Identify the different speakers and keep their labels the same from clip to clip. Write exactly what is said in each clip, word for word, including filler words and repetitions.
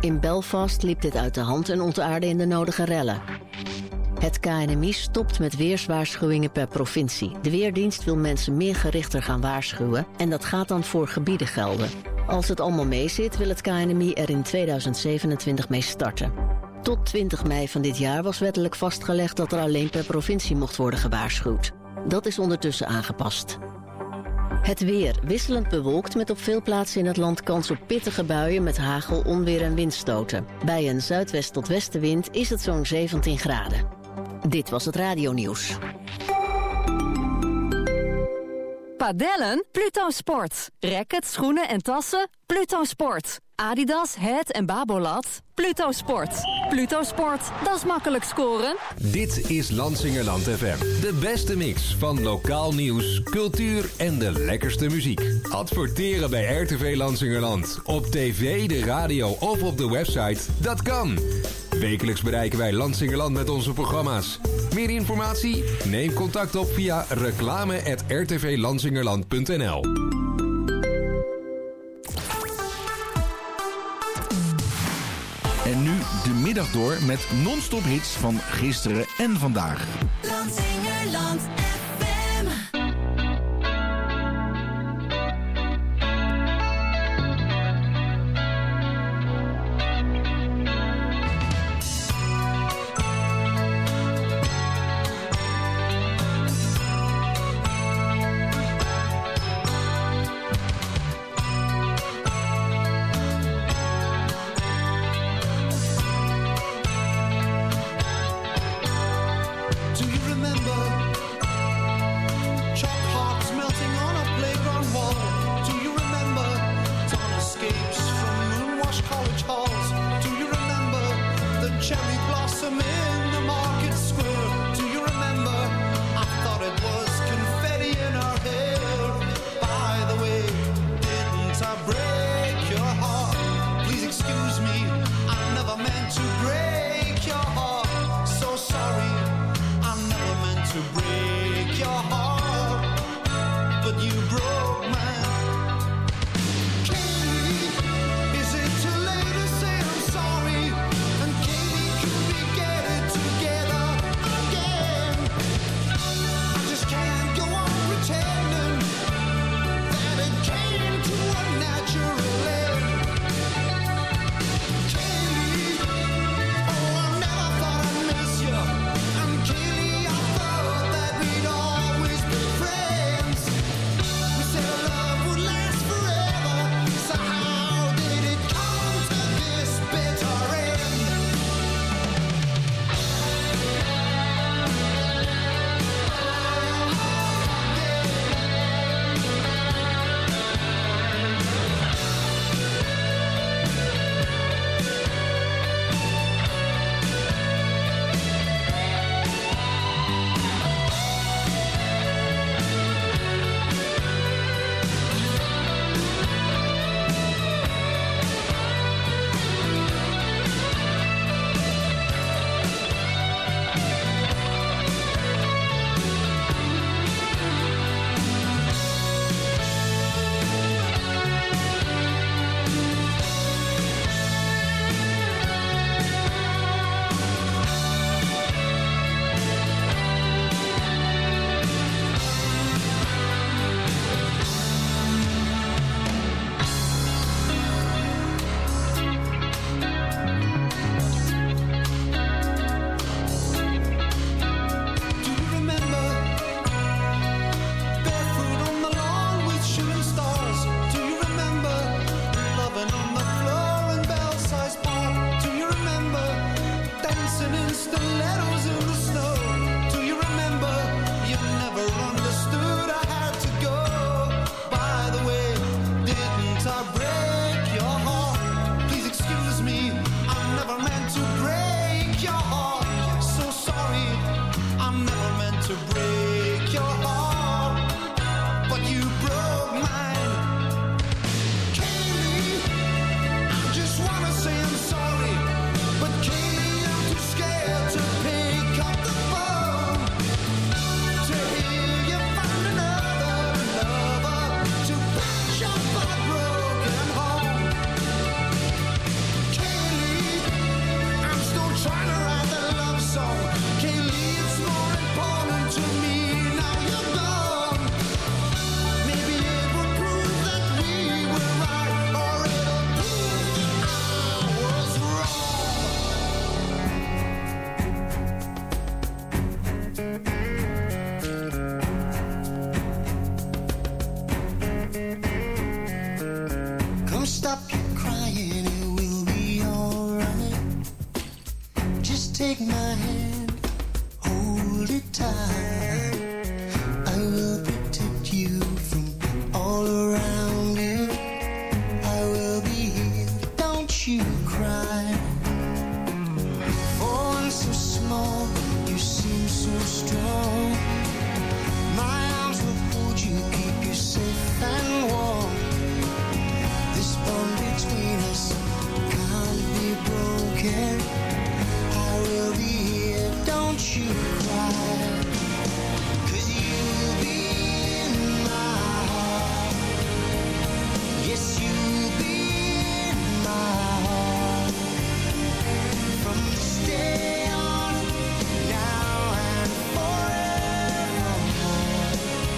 Speaker 1: In Belfast liep dit uit de hand en ontaarde in de nodige rellen. Het K N M I stopt met weerswaarschuwingen per provincie. De Weerdienst wil mensen meer gerichter gaan waarschuwen en dat gaat dan voor gebieden gelden. Als het allemaal meezit, wil het K N M I er in tweeduizend zevenentwintig mee starten. Tot twintig mei van dit jaar was wettelijk vastgelegd dat er alleen per provincie mocht worden gewaarschuwd. Dat is ondertussen aangepast. Het weer wisselend bewolkt met op veel plaatsen in het land kans op pittige buien met hagel, onweer en windstoten. Bij een zuidwest tot westenwind is het zo'n zeventien graden. Dit was het radionieuws.
Speaker 2: Padellen? Pluto Sport. Rackets, schoenen en tassen? Pluto Sport. Adidas, Head en Babolat? Pluto Sport. Pluto Sport, dat is makkelijk scoren.
Speaker 3: Dit is Lansingerland F M. De beste mix van lokaal nieuws, cultuur en de lekkerste muziek. Adverteren bij R T V Lansingerland. Op tv, de radio of op de website. Dat kan. Wekelijks bereiken wij Lansingerland met onze programma's. Meer informatie? Neem contact op via reclame at r t v lansingerland punt n l.
Speaker 4: En nu de middag door met non-stop hits van gisteren en vandaag.
Speaker 5: Lansingerland F M.
Speaker 6: Is it too late to say I'm sorry? And can you take my hand, hold it tight. I will protect you from all around you. I will be here, don't you cry. For one so small, you seem so strong. My arms will hold you, keep you safe and warm. This bond between us can't be broken. I will be here, don't you cry. 'Cause you'll be in my heart. Yes, you'll be in my heart. From this day on, now and forevermore.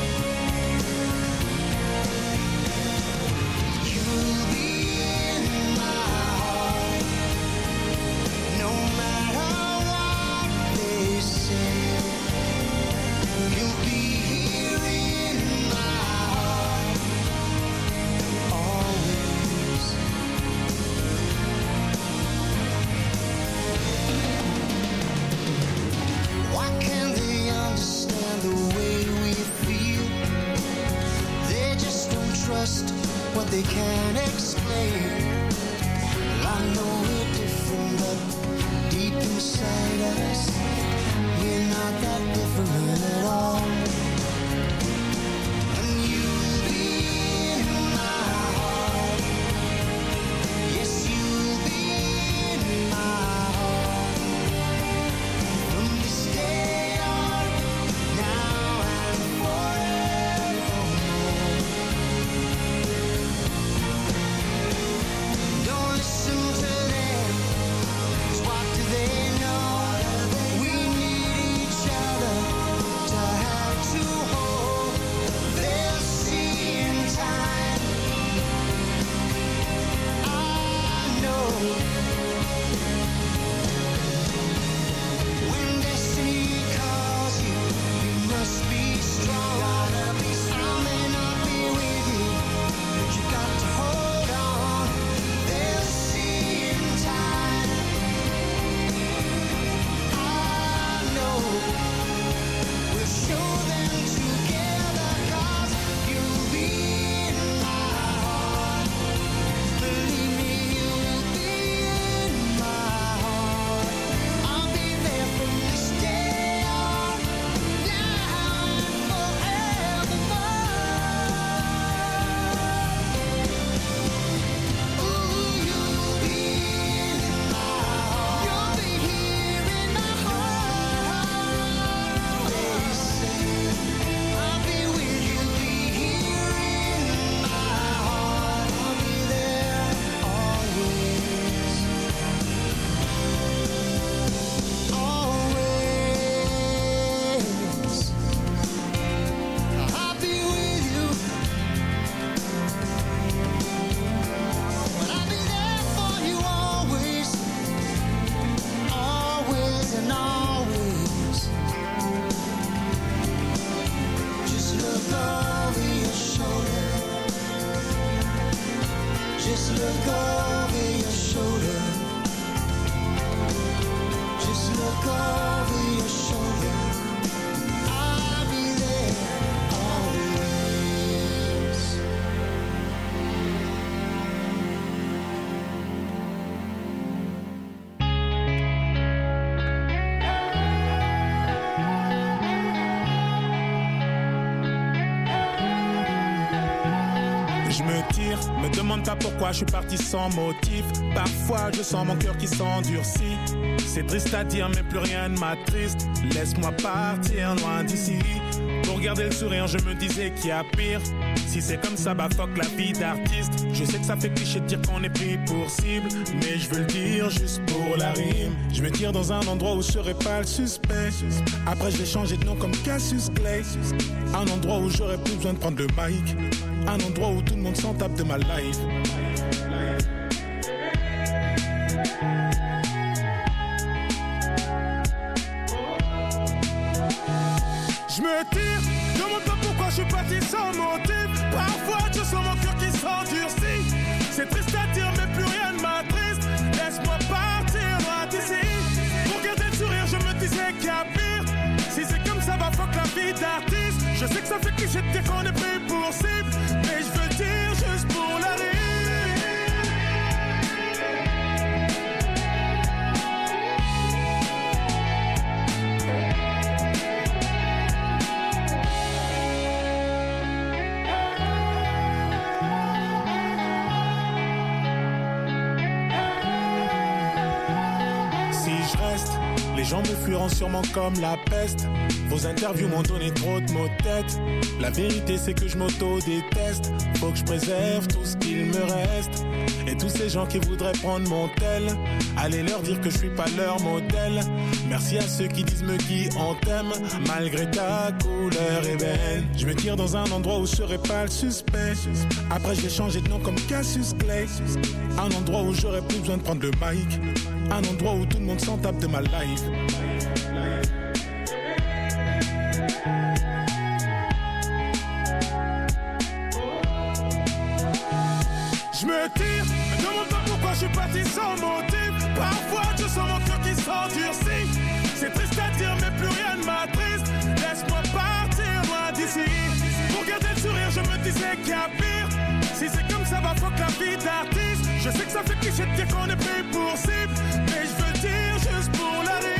Speaker 6: You'll be in my heart. No matter what they say, you'll be here in my heart. Always. Why can't they understand the way we feel? They just don't trust what they can't explain. I know we're different, but deep inside us, we're not that different at all. And you'll be in my heart. Yes, you'll be in my heart. From this day on, now and forevermore. Don't listen to them, 'cause what do they know? We need each other to have to hold. They'll see in time. I know. When destiny calls you, you must be strong. I may not be with you, but you got to hold on. They'll see in time. I know. We'll show them together, 'cause you'll be in my heart. Believe me, you'll be in my heart. I'll be there from this day on, now and forevermore. Ooh, you'll be in my heart. You'll be here in my heart. Always say, I'll be with you, be here in my heart. I'll be there always. Always. I'll be with you. But I'll be there for you always. Always and always. Just look over your shoulder. Just look over your shoulder. Just look over your shoulder. I'll be there always.
Speaker 7: Je me tire, me demande pas pourquoi je suis parti sans motif. Parfois je sens mon cœur qui s'endurcit. C'est triste à dire mais plus rien ne m'attriste. Laisse-moi partir loin d'ici. Pour garder le sourire je me disais qu'il y a pire. Si c'est comme ça bah fuck la vie d'artiste. Je sais que ça fait cliché de dire qu'on est pris pour cible, mais je veux le dire juste pour la rime. Je me tire dans un endroit où je serai pas le suspect. Après je vais changer de nom comme Cassius Clay. Un endroit où j'aurais plus besoin de prendre le mic. Un endroit où tout le monde s'en tape de ma life. Je me tire, demande pas pourquoi je suis parti sans motif. Parfois je sens mon cœur qui s'endurcit. C'est triste à dire mais plus rien ne m'attriste. Laisse-moi partir loin d'ici. Pour garder tout Je sais que ça fait cliché de dire qu'on est pris pour cible, mais je veux dire juste pour la rire. Les gens me fuiront sûrement comme la peste. Vos interviews m'ont donné trop de maux de tête. La vérité c'est que je m'auto-déteste. Faut que je préserve tout ce qu'il me reste. Et tous ces gens qui voudraient prendre mon tel, allez leur dire que je suis pas leur modèle. Merci à ceux qui disent me qui on t'aime, malgré ta couleur ébène. Je me tire dans un endroit où je serai pas le suspect. Après je vais changer de nom comme Cassius Clay. Un endroit où j'aurais plus besoin de prendre le mic. Un endroit où tout le monde s'en tape de ma life. Je me tire, me demande pas pourquoi je suis parti sans motif. Parfois je sens mon cœur qui s'endurcit. C'est triste à dire mais plus rien ne m'attriste. Laisse-moi partir loin d'ici. Pour garder le sourire je me disais qu'il y a pire. Si c'est comme ça va faut que la vie d'artiste. Je sais que ça fait cliché de dire qu'on est pris pour cible, mais je veux dire juste pour la rire.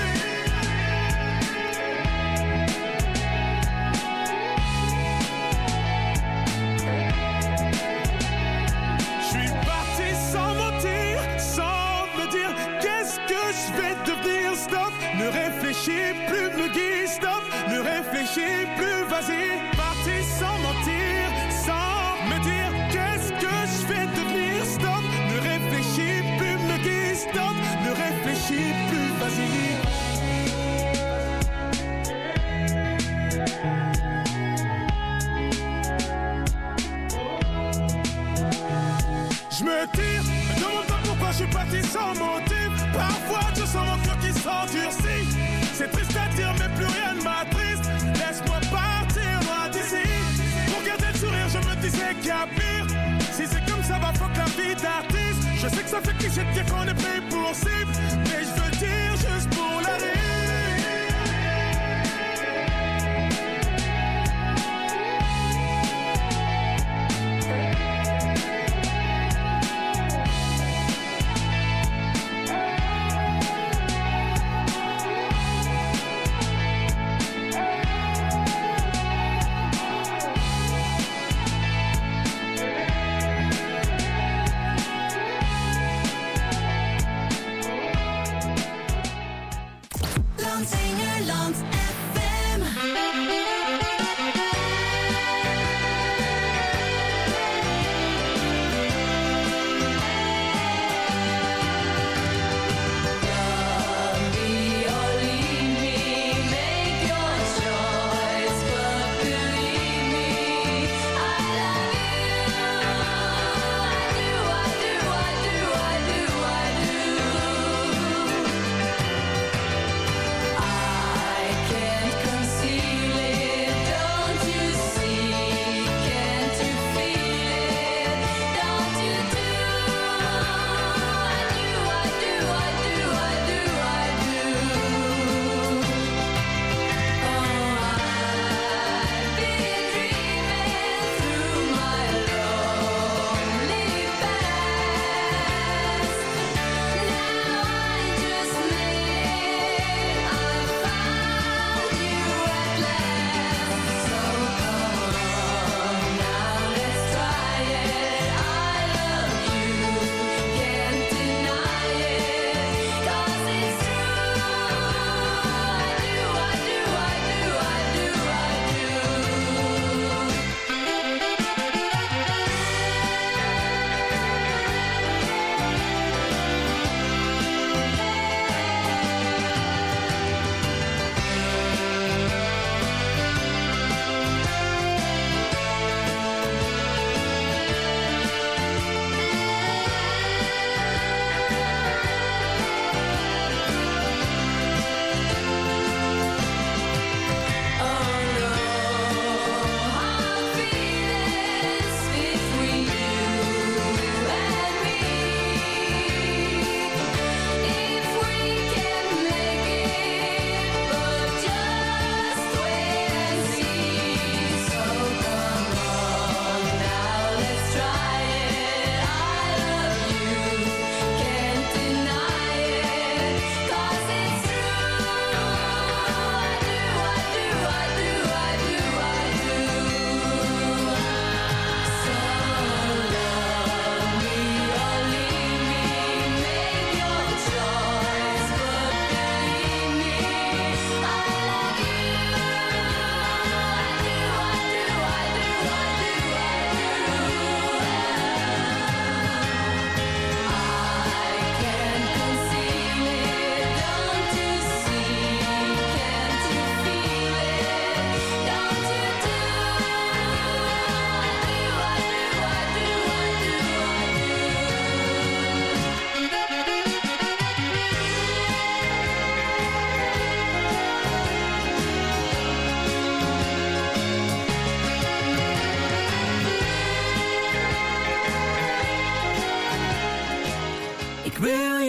Speaker 7: Je suis parti sans mentir, sans me dire qu'est-ce que je vais devenir. Stop, ne réfléchis plus, me guide. Stop, ne réfléchis plus, vas-y. Parti sans mentir, sans me dire qu'est-ce que je vais devenir. Stop, ne réfléchis plus, me guide. Stop, ne réfléchis plus, vas-y. Je me tire, me demande pas pourquoi je suis parti sans motif. Parfois je sens mon cœur qui s'endurcit. C'est triste à dire mais plus rien ne m'attriste. Laisse-moi partir loin d'ici. Pour garder le sourire je me disais qu'il y a pire. Si c'est comme ça va faut que la vie d'artiste. Je sais que ça fait cliché de dire qu'on est pris pour cible, mais je veux dire juste pour la rire.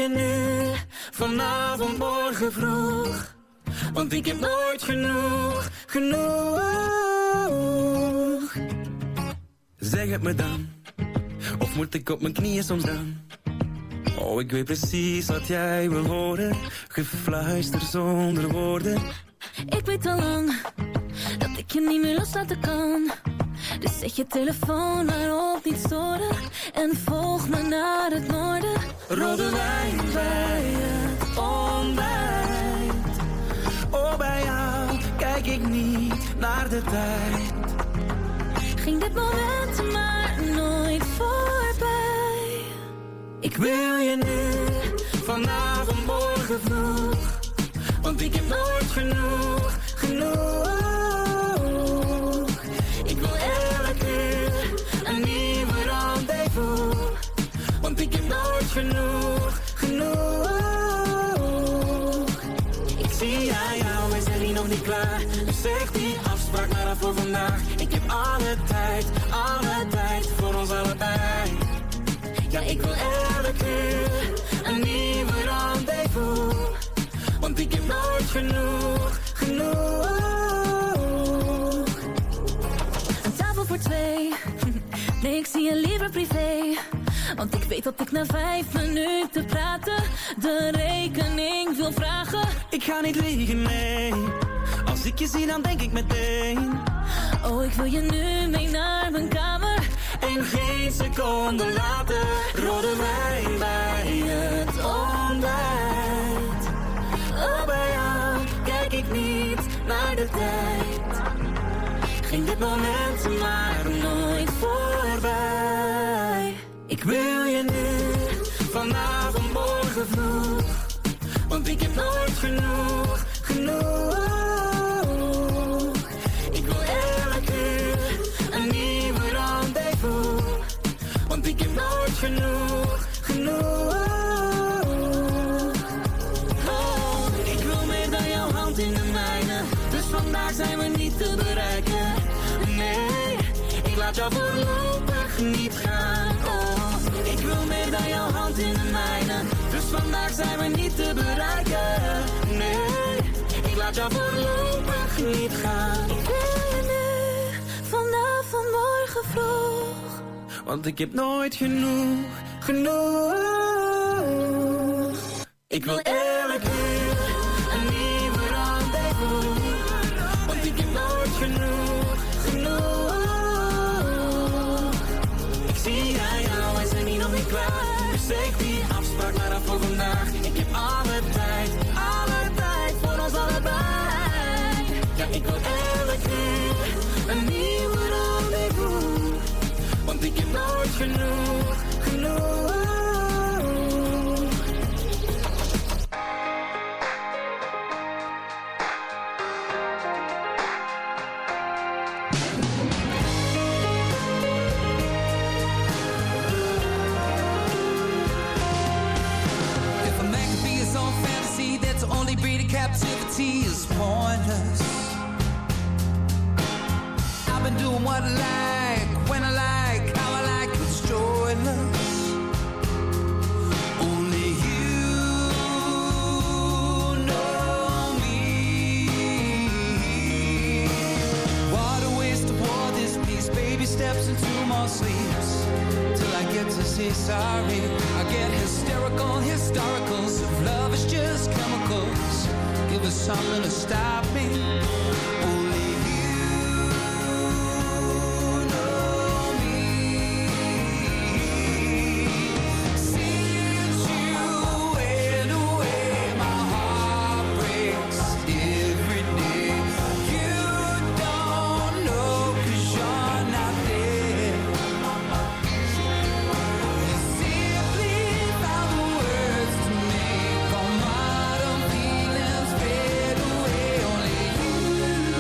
Speaker 8: je nu, vanavond, morgen vroeg. Want ik heb nooit genoeg, genoeg. Zeg het me dan, of moet ik op mijn knieën soms dan? Oh, ik weet precies wat jij wil horen. Gefluister zonder woorden.
Speaker 9: Ik weet al lang dat ik je niet meer loslaten kan. Dus zet je telefoon maar op niet storen. En volg me naar het noorden.
Speaker 8: Rode wijn bij het ontbijt. Oh, bij jou kijk ik niet naar de tijd.
Speaker 9: Ging dit moment maar nooit voorbij.
Speaker 8: Ik wil je nu, vanavond, morgen vroeg. Want ik heb nooit genoeg, genoeg. Ik wil elke uur een nieuwe rendezvous. Want ik heb nooit genoeg, genoeg. Ik zie aan jou, wij zijn hier nog niet klaar. Dus zeg die afspraak maar dan voor vandaag. Ik heb alle tijd, alle tijd voor ons allebei. Ja, ik wil elke uur een nieuwe rendezvous. Want ik heb nooit genoeg, genoeg.
Speaker 9: Een tafel voor twee. Nee, ik zie je liever privé. Want ik weet dat ik na vijf minuten praten de rekening wil vragen.
Speaker 8: Ik ga niet liegen, nee. Als ik je zie, dan denk ik meteen.
Speaker 9: Oh, ik wil je nu mee naar mijn kamer.
Speaker 8: En geen seconde later. Rode wijn bij het ontbijt. Oh, bij jou kijk ik niet naar de tijd. Ging dit moment maar nooit voorbij. Ik wil je nu, vanavond, morgen vroeg. Want ik heb nooit genoeg, genoeg. Ik wil elke uur een nieuwe rendezvous. Want ik heb nooit genoeg, genoeg. Oh, ik wil meer dan jouw hand in de mijne. Dus vandaag zijn we niet te bereiken. Nee, ik laat jou voorlopig niet gaan. Oh, ik wil meer dan jouw hand in de mijne. Dus vandaag zijn we niet te bereiken. Nee, ik laat jou voorlopig niet gaan.
Speaker 9: Ik wil je nu, vanavond, morgen vroeg.
Speaker 8: Want ik heb nooit genoeg, genoeg. Ik wil elke uur een nieuwe rendezvous. Want ik heb nooit genoeg, genoeg. Ik zie aan jou, wij zijn hier nog niet klaar. Dus zeg die afspraak maar af voor vandaag. Ik heb alle tijd, alle tijd voor ons allebei. Ja, ik wil elke uur een nieuwe rendezvous. Want ik heb nooit genoeg, genoeg.
Speaker 10: If a man could be his own fantasy, then to only breed in captivity is pointless. I've been doing what I like, when I like, how I like, it's joyless. Only you know me. What a waste of war this piece. Baby steps into more sleeps till I get to say sorry. I get hysterical, historicals. If love is just chemicals, give us something to stop me. Only you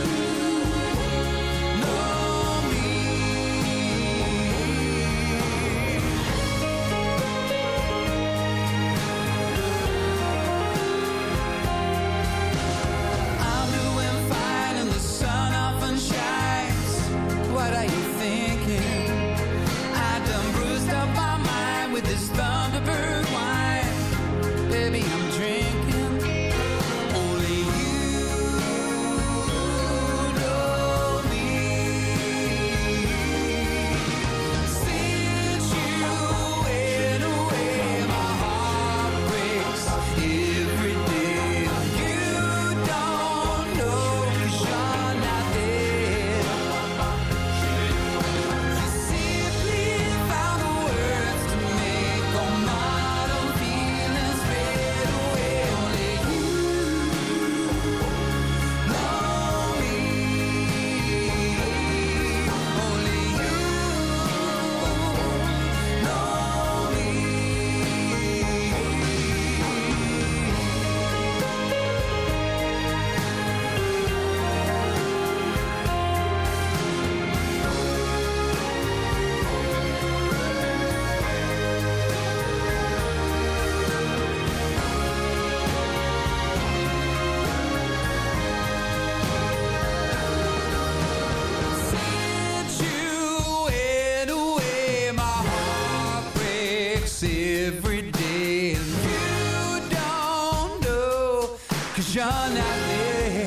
Speaker 10: 'cause you're not there.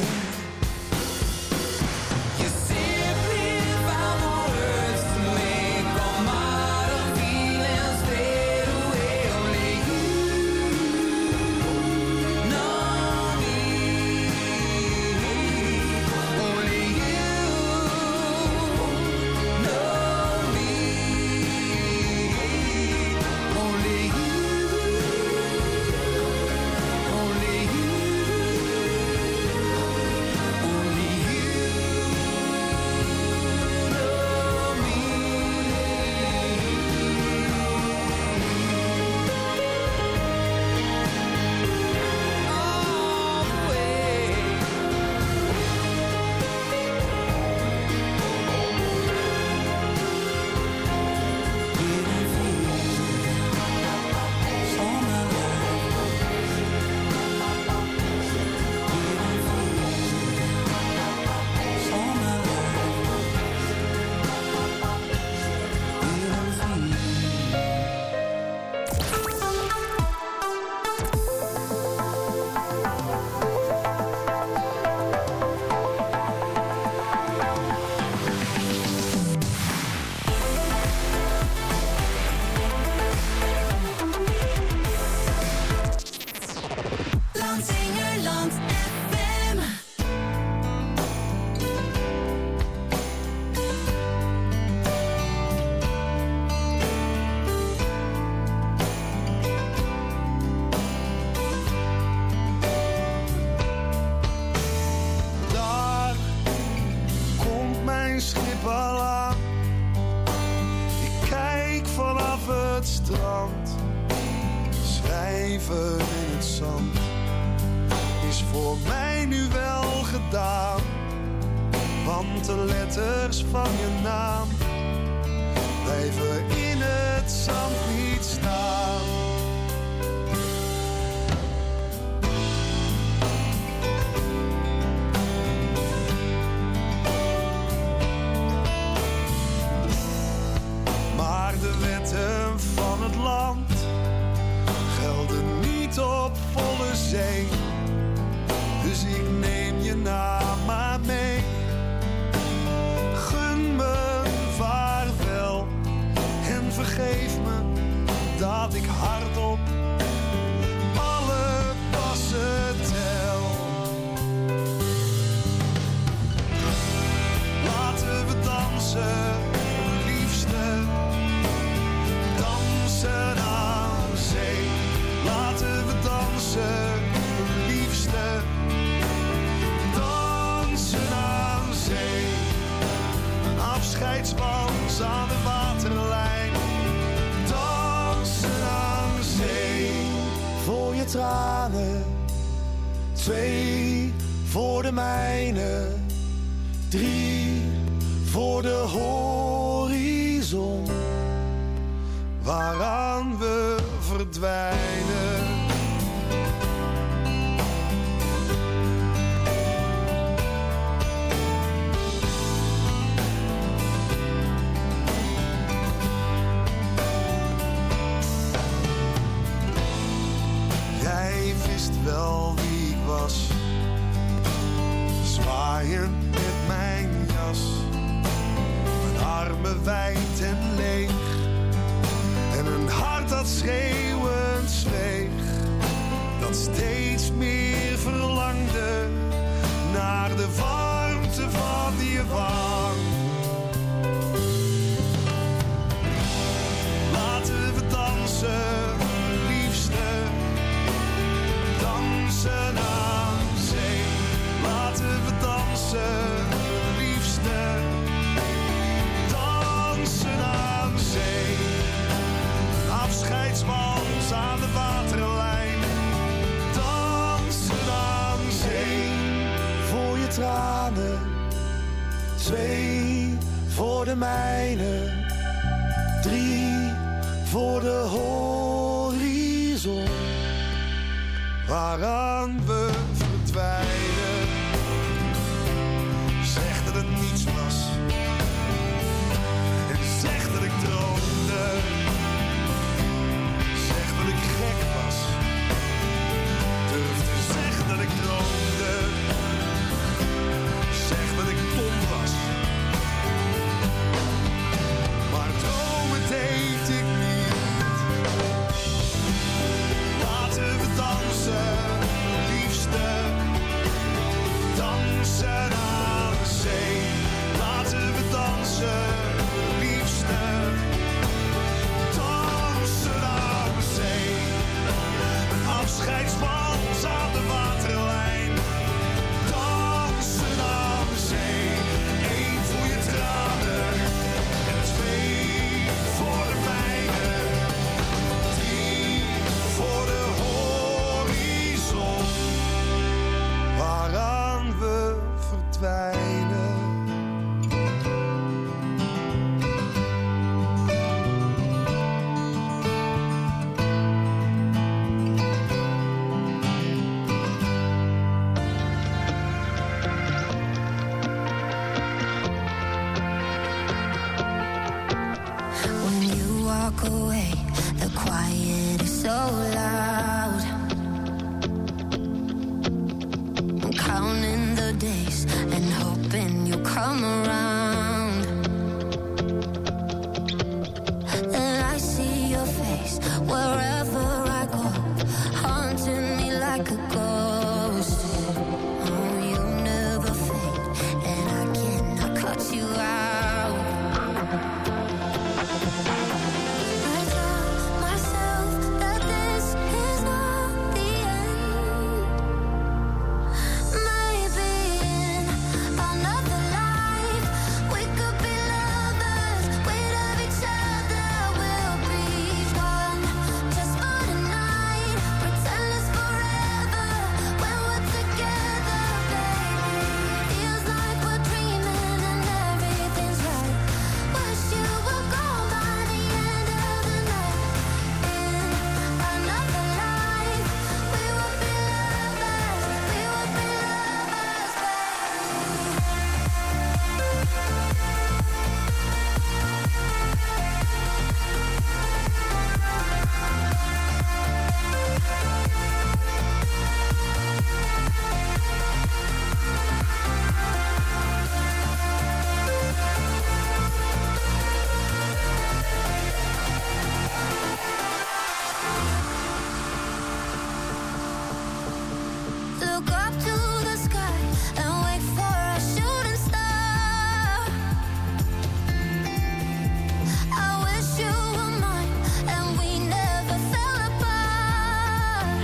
Speaker 10: You simply found the words to make all modern feelings fade away. Only you know me. Only you know me. Only you. Only you. Only you know me. All the way. Waiting for you all my life. Waiting for you all my life. Waiting for you.
Speaker 5: Landsingerland F M.
Speaker 6: Daar komt mijn schip al aan. Ik kijk vanaf het strand. Schrijven in het zand is voor mij nu wel gedaan. Want de letters van je naam blijven in het zand niet staan. Maar de wetten van het land gelden niet op volle zee. Dus ik neem je naam maar mee. Gun me vaarwel en vergeef me dat ik hardop alle passen tel. Laten we dansen, liefste, dansen aan zee. Laten we dansen, liefste, dansen aan zee. Een afscheidswals aan de waterlijn. Dansen aan zee. Voor je tranen, twee voor de mijne, drie voor de horizon, waaraan we verdwijnen. Jij wist wel wie ik was, zwaaiend met mijn jas, mijn armen wijd en leeg, en een hart dat schreeuwend zweeg, dat steeds meer verlangde naar de warmte van je wang. Laten we dansen, liefste, dansen aan zee. Laten we dansen, liefste, dansen aan zee. Een afscheidswals aan de waterlijn. Dansen aan zee. Voor je tranen, twee voor de mijne, drie voor de horizon, waaraan we verdwijnen. Zeg dat het niets was en zeg dat ik droomde. Zeg dat ik gek was, durf te zeggen dat ik droomde.
Speaker 11: look up to the sky and wait for a shooting star. I wish you were mine and we never fell apart.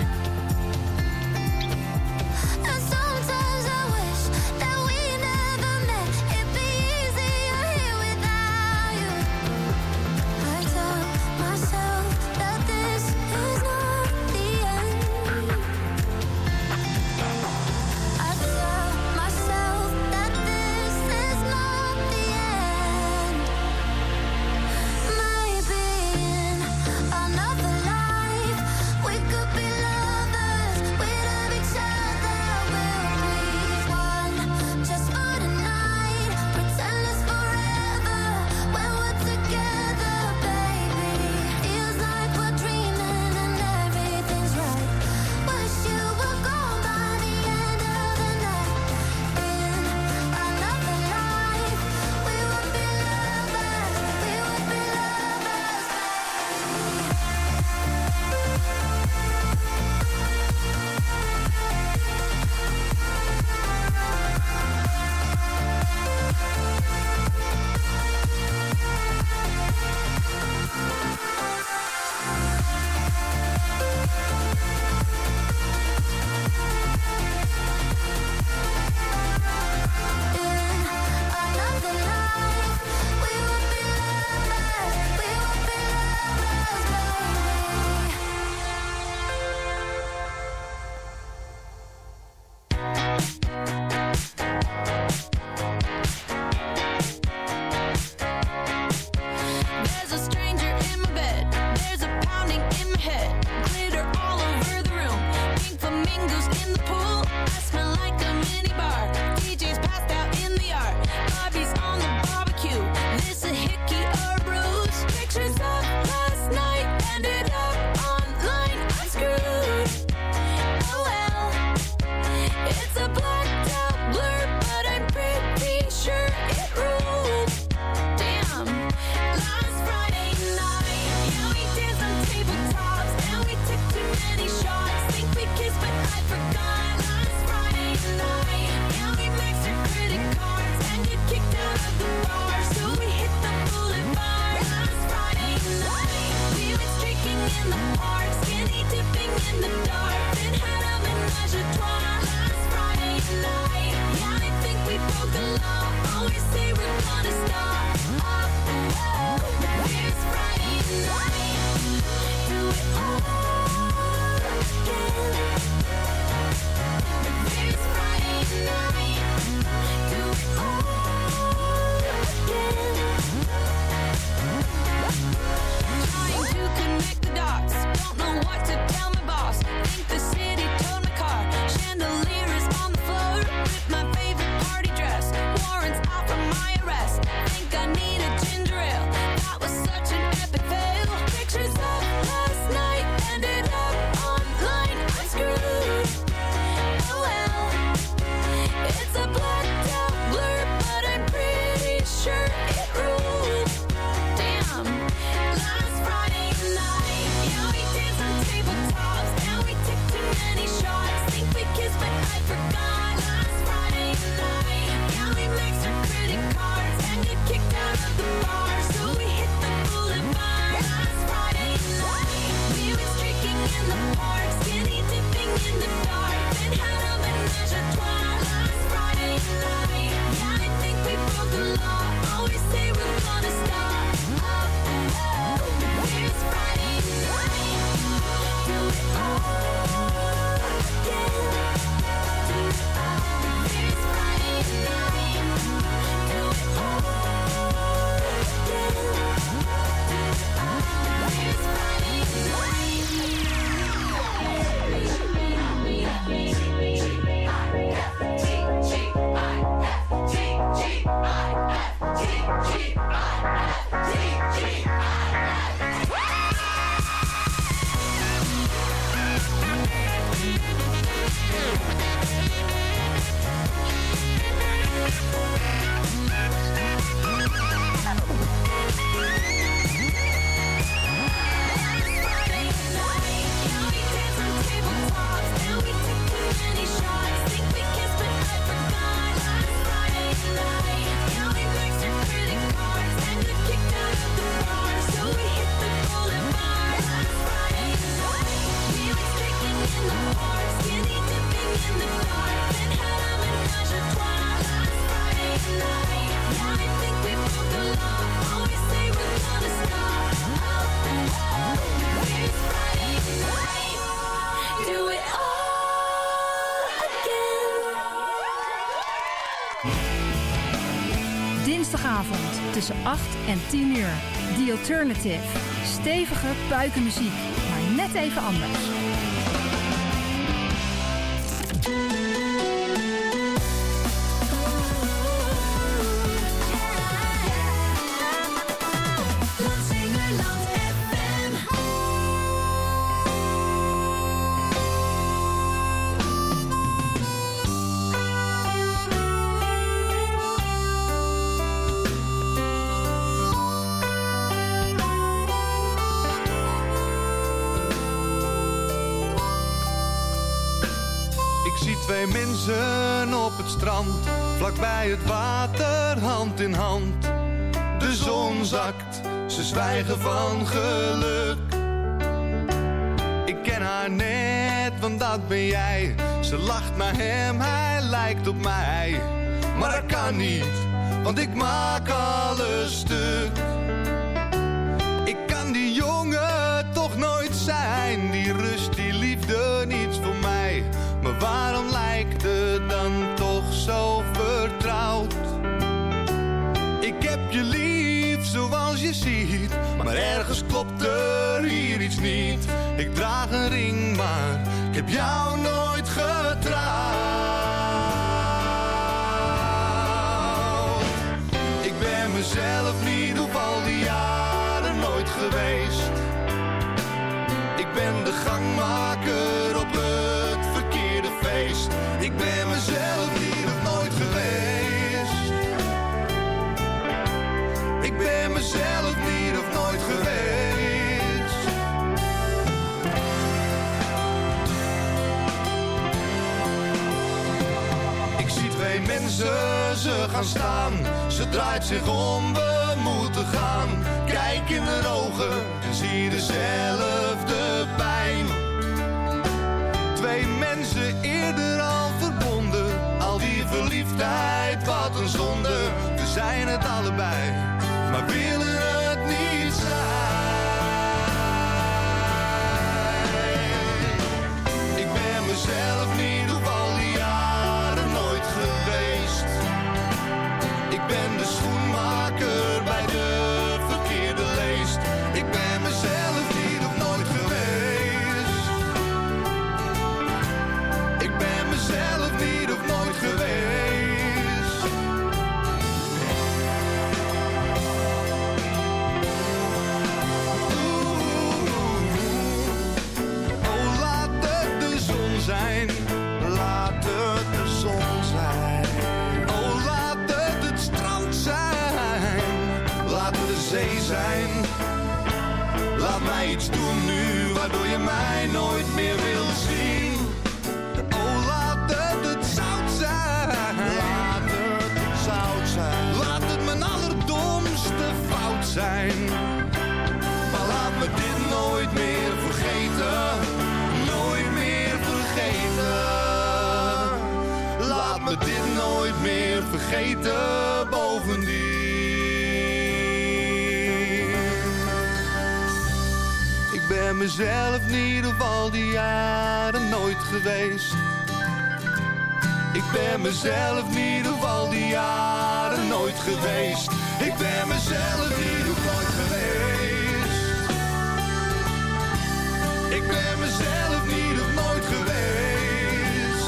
Speaker 11: And sometimes I wish that we never met. It'd be easier here without you. I tell myself that this is not the end.
Speaker 12: tussen acht en tien uur. The Alternative. Stevige puikenmuziek, maar net even anders.
Speaker 13: Twee mensen op het strand, vlakbij het water, hand in hand. De zon zakt, ze zwijgen van geluk. Ik ken haar net, want dat ben jij. Ze lacht naar hem, hij lijkt op mij. Maar dat kan niet, want ik maak alles stuk. Ik kan die jongen toch nooit zijn. Die rust, die liefde, niets voor mij. Maar waarom lijkt het dan toch zo vertrouwd? Ik heb je lief zoals je ziet, maar ergens klopt er hier iets niet. Ik draag een ring, maar ik heb jou nooit getrouwd. Ik ben mezelf niet op al die jaren nooit geweest. Ik ben de gangmaker op het verkeerde feest. Ik ben mezelf niet of nooit geweest. Ik ben mezelf niet of nooit geweest. Ik zie twee mensen, ze gaan staan. Ze draait zich om, we moeten gaan. Kijk in de ogen en zie dezelfde pijn. Twee mensen eerder al verbonden. Al die verliefdheid, wat een zonde. We zijn het allebei, maar willen het niet zijn. Ik ben mezelf niet op al die jaren nooit geweest. Ik ben de schoenmaker bij de verkeerde leest. Ik ben mezelf niet of nooit geweest. Ik ben mezelf niet of nooit geweest. Oeh, oh, laat het de zon zijn. Laat het de zon zijn. Oh, laat het het strand zijn. Laat het de zee zijn. Laat mij iets doen nu, waardoor je mij nooit meer wil zien. Oh, laat het het zout zijn. Laat het het zout zijn. Laat het mijn allerdomste fout zijn. Maar laat me dit nooit meer vergeten. Nooit meer vergeten. Laat me dit nooit meer vergeten, bovendien. Ik ben mezelf niet op al die jaren nooit geweest. Ik ben mezelf niet op al die jaren nooit geweest. Ik ben mezelf niet op nooit geweest. Ik ben mezelf niet op nooit geweest.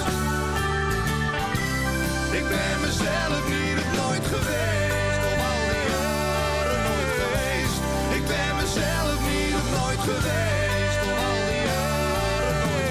Speaker 13: Ik ben mezelf niet op nooit geweest. Op al die jaren nooit geweest. Ik ben mezelf niet op nooit geweest. Op al die jaren nooit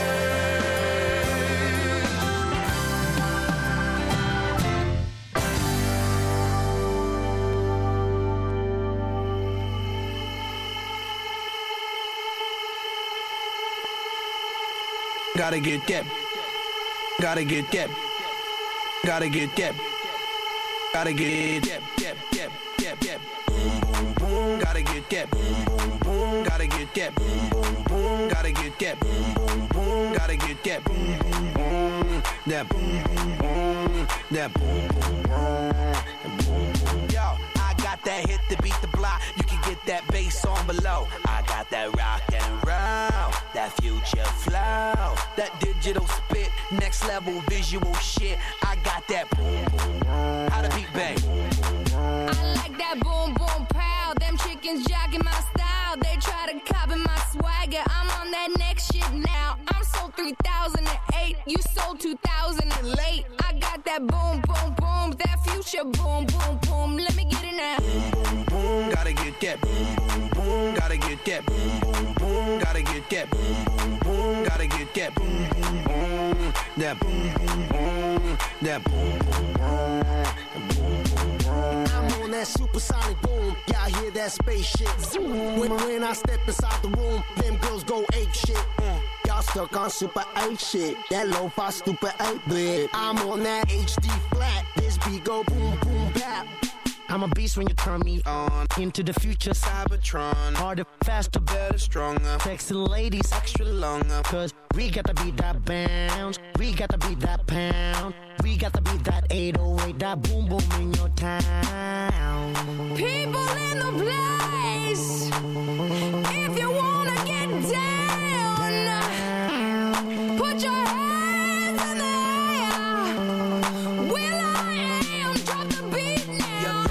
Speaker 14: Gotta get that. Gotta get that. Gotta get that. Gotta get that. That. That. That. That. Boom boom boom. Gotta get that. Boom boom boom. Gotta get that. Boom boom boom. Gotta get that. Boom boom boom. Gotta get that. Boom boom boom. That boom boom boom. That boom boom boom. Yo, I got that hit to beat the block. You can get that bass on below. I got that rock and roll, that future flow, that digital spit. next level visual shit. I got that boom boom. How the beat bang?
Speaker 9: I like that boom boom pow. Them chickens jogging my style. They try to copy my swagger. I'm on that next shit now. I'm sold three thousand eight. You sold two thousand late. I got that boom boom boom. That future boom boom boom. Let me get it now.
Speaker 14: Boom boom boom. Gotta get that boom boom boom. Gotta get that boom boom boom. Gotta get that boom boom boom. Gotta get that boom boom boom. That boom boom boom. That boom boom boom.
Speaker 6: I'm on that supersonic boom. Y'all hear that spaceship? Zoom. When, when I step inside the room, them girls go ape shit. Mm. Y'all stuck on super eight shit. That lo-fi stupid eight bit. I'm on that H D flat. This beat go boom boom bap. I'm a beast when you turn me on. Into the future, Cybertron. Harder, faster, better, stronger. Texting ladies, extra longer. Cause we got to beat that bounce. We got to beat that pound. We got to beat that eight oh eight. That boom boom in your town.
Speaker 9: People in the place. If you wanna get down, put your hands in the air. Will I am, drop the beat now.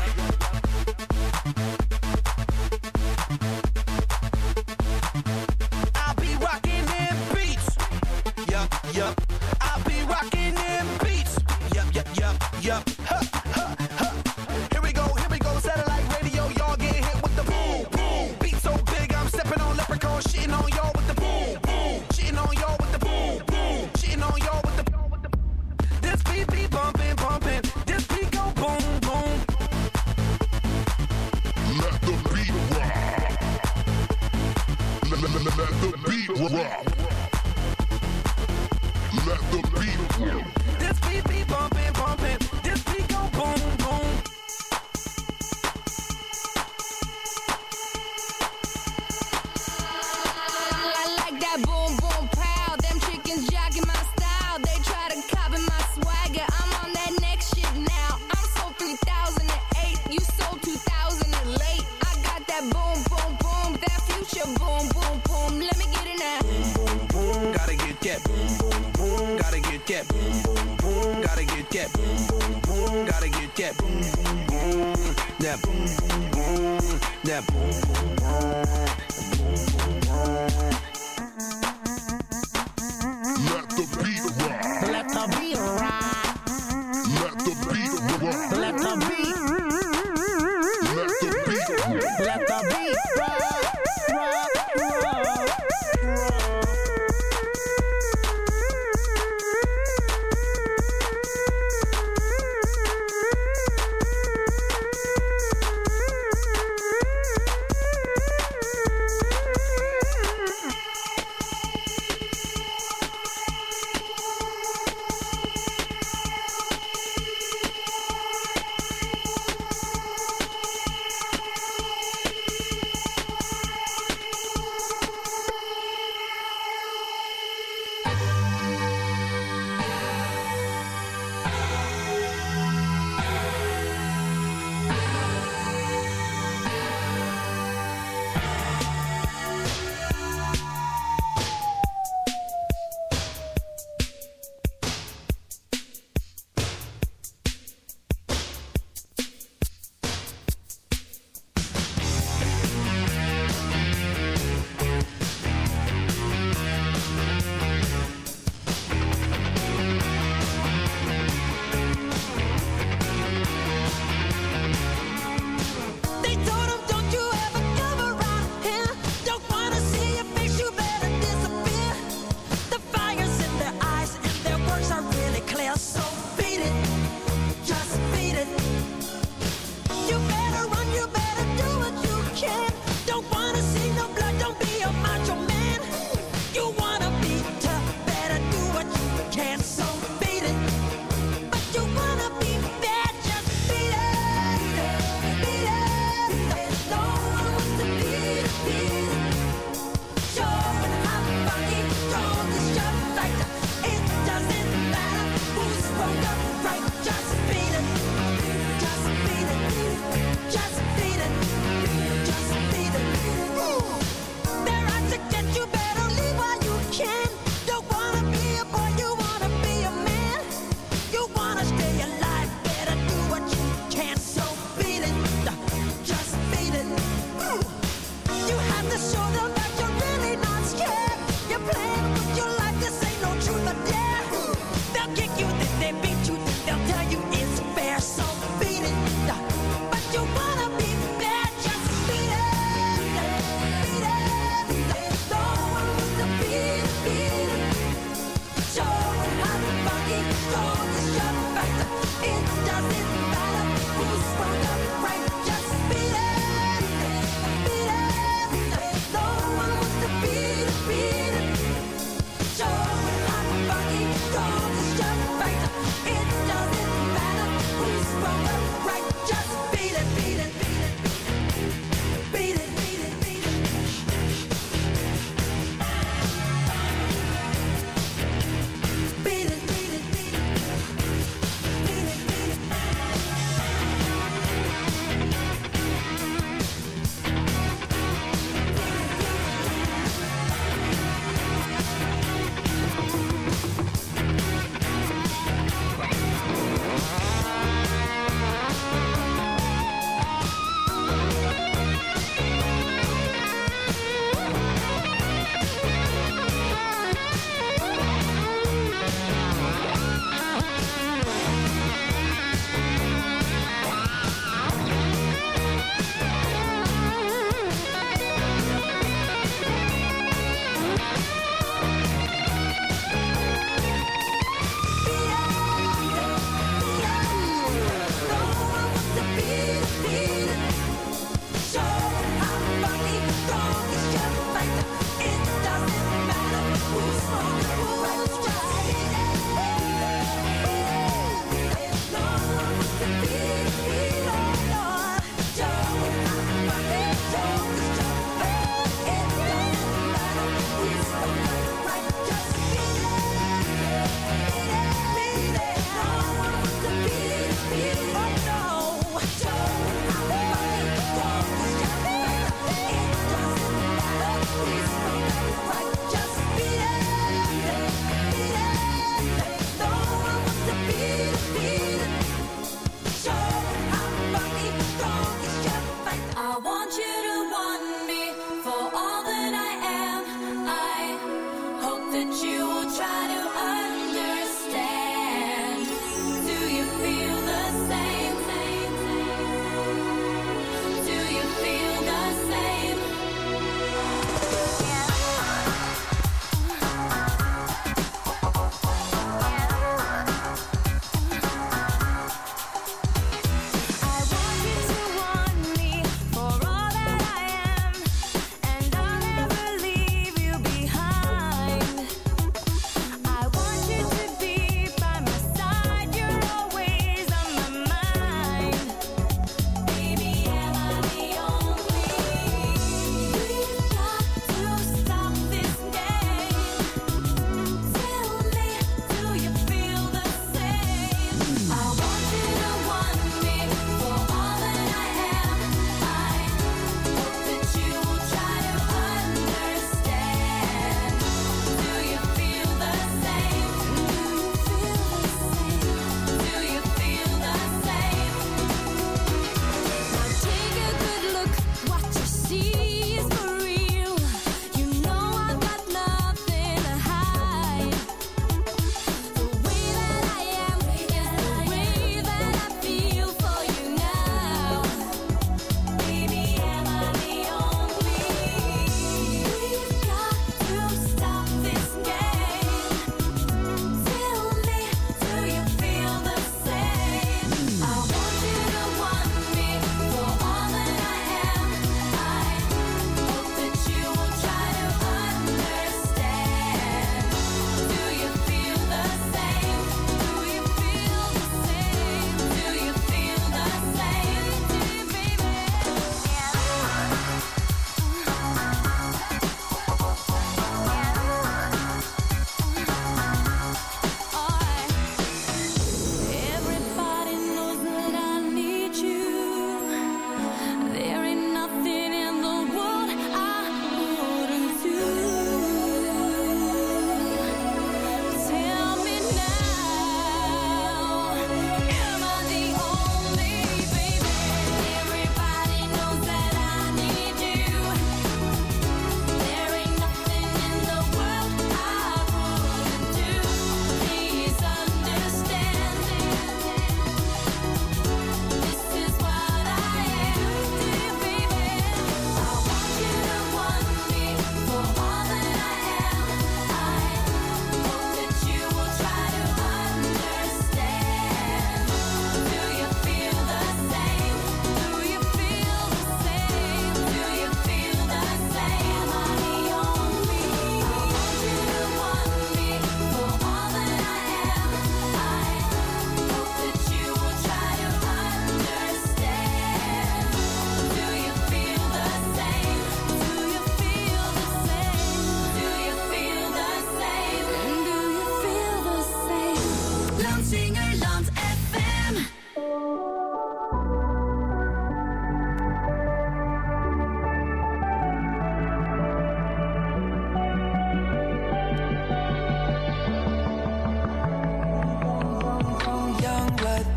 Speaker 14: I'll be rocking them beats. Yup, yup. I'll be rocking them beats. Yup, yup, yup, yup. Huh, huh, huh. Here we go, here we go. Satellite radio, y'all get hit with the boom, boom. Beat so big, I'm stepping on leprechaun, shitting on y'all with the boom, boom. Shitting on y'all with the boom, boom. Shitting on y'all with the. This beat be bumping, bumping. This beat go boom, boom.
Speaker 15: Let the beat rock. Let, let, let, let the beat rock. Let the beat rock.
Speaker 14: This beat be bumping, bumping. This beat go boom, boom.
Speaker 9: I like that boom boom pow. Them chickens jogging my style. They try to copy my swagger. I'm on that next shit now. I'm sold three thousand eight. You sold two thousand late. I got that boom boom boom. That future boom boom boom. Let me get it now.
Speaker 14: Boom, boom, gotta get that boom, boom, boom, gotta get that boom, boom, boom, gotta get that boom, boom, boom, gotta get that boom, boom, boom, that boom, boom, boom, that boom, boom, boom.
Speaker 15: Let the beat rock.
Speaker 6: Let the beat rock.
Speaker 15: Let the beat rock.
Speaker 6: Let the beat.
Speaker 15: Let the beat rock.
Speaker 6: Let the beat rock. Rock, rock, rock.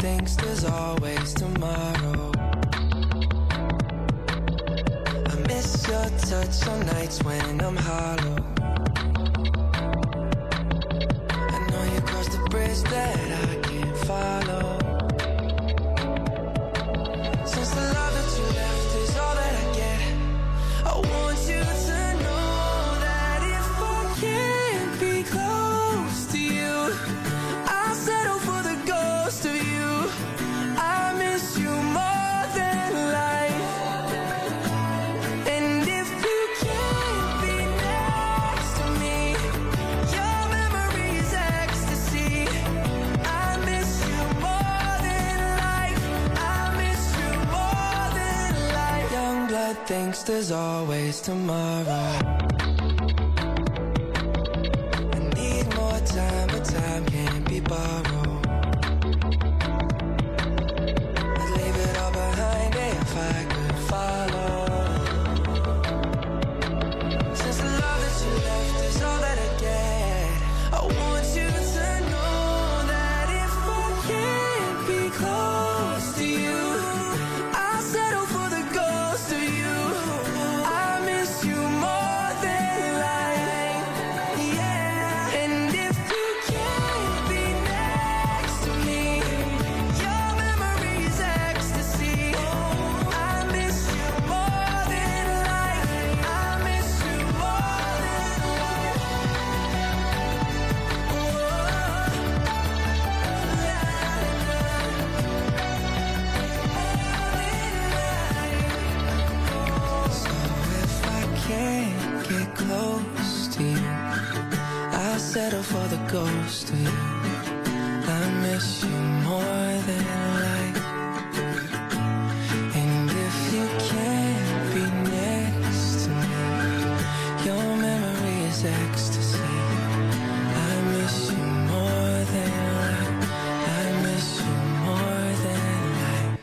Speaker 10: thinks there's always tomorrow. I miss your touch on nights when I'm hollow. I know you crossed the bridge that I can't follow. Since the love that you left is all that I get, I want you to know that if I can't be close to you, I'll settle for the ghost of you. I miss you more than life. And if you can't be next to me, your memory is ecstasy. I miss you more than life. I miss you more than life. Young blood thinks there's always tomorrow. I need more time, but time can't be borrowed. I'd leave it all behind if I could follow. Since the love that you left is all that I get, I want you to know that if I can't be close to you, I'll settle for the ghost of you. I miss you more than life, yeah. And if you can't be next to me, your memory is ecstasy. I miss you more than life. I miss you more than life. So if I can't get close to you, I'll settle for the ghost of you. I miss you more than life. And if you can't be next to me, your memory is ecstasy. I miss you more than life. I miss you more than life.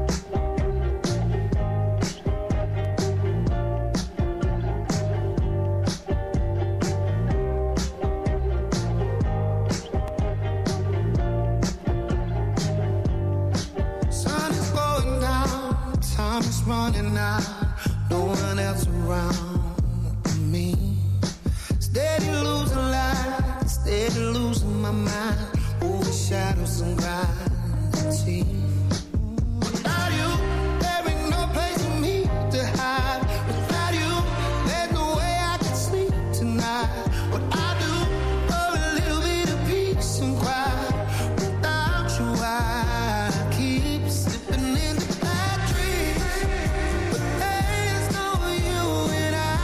Speaker 6: Sun is going down, time is running out, no one else around me. Steady losing light, steady losing my mind, over shadows and gravity. Without you, there ain't no place for me to hide. Without you, there's no way I can sleep tonight. What I do for a little bit of peace and quiet. Without you, I keep slipping into bad dreams. But there's no you and I.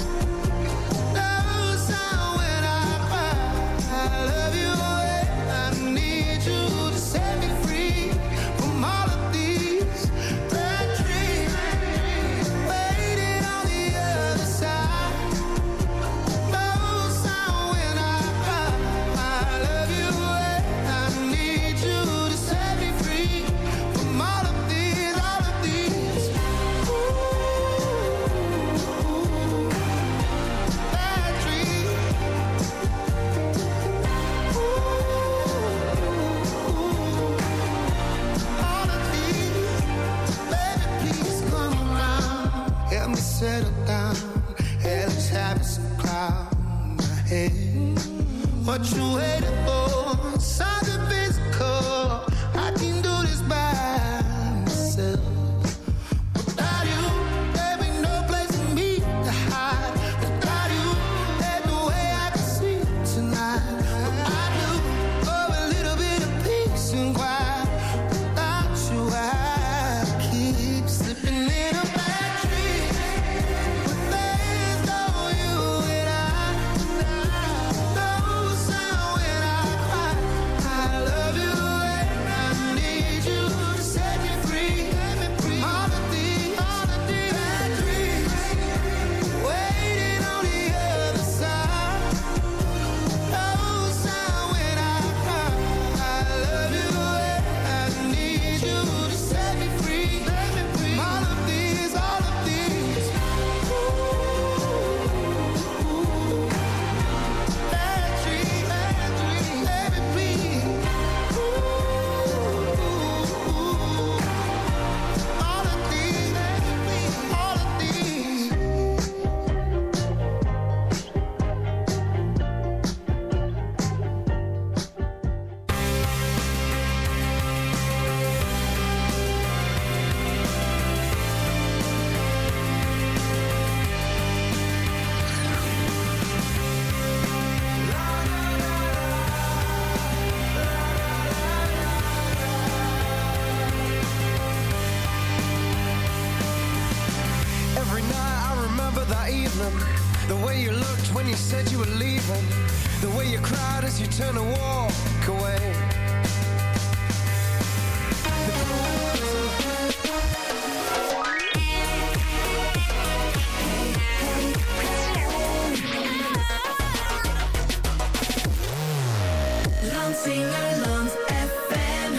Speaker 6: No sound when I cry. I love you and I need you to set me free. when you said you were leaving. The way you cried as you turned to walk away.
Speaker 8: Landsingerland F M.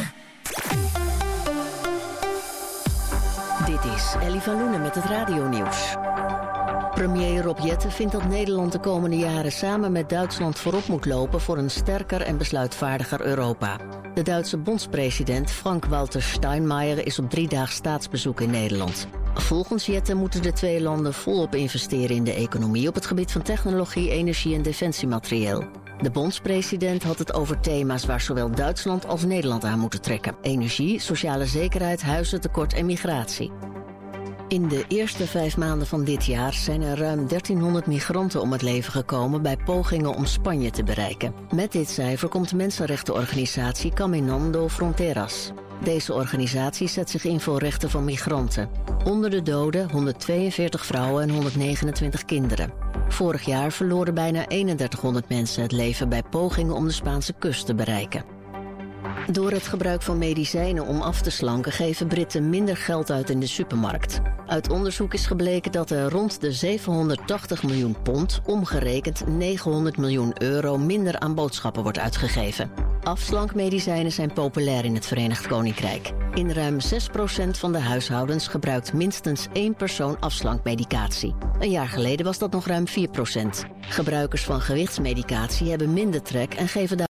Speaker 1: Dit is Ellie van Loenen met het radionieuws. Premier Rob Jetten vindt dat Nederland de komende jaren samen met Duitsland voorop moet lopen voor een sterker en besluitvaardiger Europa. De Duitse bondspresident Frank-Walter Steinmeier is op driedaags staatsbezoek in Nederland. Volgens Jetten moeten de twee landen volop investeren in de economie op het gebied van technologie, energie en defensiematerieel. De bondspresident had het over thema's waar zowel Duitsland als Nederland aan moeten trekken: energie, sociale zekerheid, huizentekort en migratie. In de eerste vijf maanden van dit jaar zijn er ruim dertienhonderd migranten om het leven gekomen bij pogingen om Spanje te bereiken. Met dit cijfer komt de mensenrechtenorganisatie Caminando Fronteras. Deze organisatie zet zich in voor rechten van migranten. Onder de doden honderdtweeënveertig vrouwen en honderdnegenentwintig kinderen. Vorig jaar verloren bijna drieëndertighonderd mensen het leven bij pogingen om de Spaanse kust te bereiken. Door het gebruik van medicijnen om af te slanken geven Britten minder geld uit in de supermarkt. Uit onderzoek is gebleken dat er rond de zevenhonderdtachtig miljoen pond, omgerekend negenhonderd miljoen euro, minder aan boodschappen wordt uitgegeven. Afslankmedicijnen zijn populair in het Verenigd Koninkrijk. In ruim zes procent van de huishoudens gebruikt minstens één persoon afslankmedicatie. Een jaar geleden was dat nog ruim vier procent. Gebruikers van gewichtsmedicatie hebben minder trek en geven daar